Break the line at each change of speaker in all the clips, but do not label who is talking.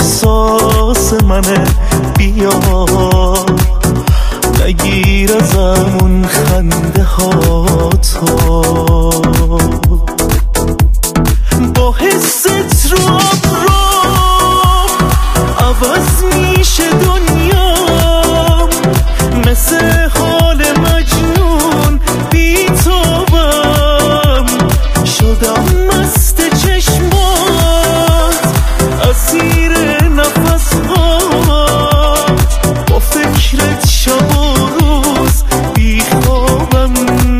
احساس منه، بیا نگیر ازمون خنده هاتو. با حست رو عوض میشه دنیا، مثل حال مجنون بی توبم شدم مست چشمات، اسیر نفسات، با فکرت شب و روز بی خوابم.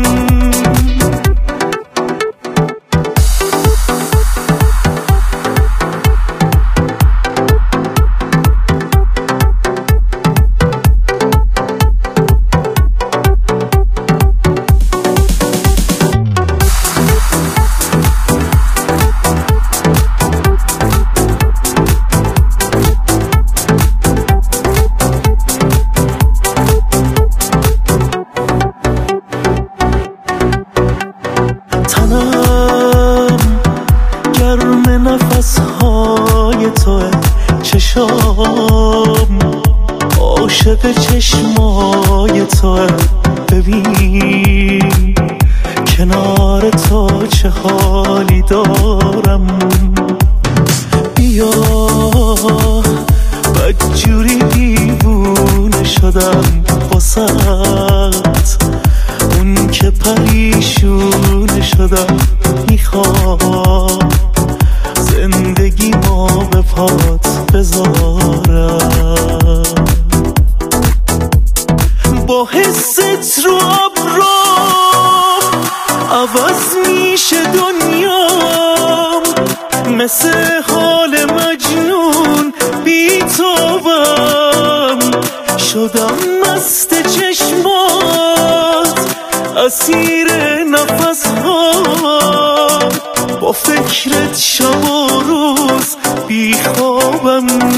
گرم نفسهای توه، چشام عاشق چشمای توه. ببین کنار تو چه حالی دارم، بیا بدجوری دیوونه شدم واسط، اون که پریشونه شدم. میخوام زندگی ما به پات بذارم، با حست رو عوض میشه دنیام، مثل حال مجنون بی توبم شدم مست چشمات، اسیر نفسات، با فکرت شب و روز بی خوابم.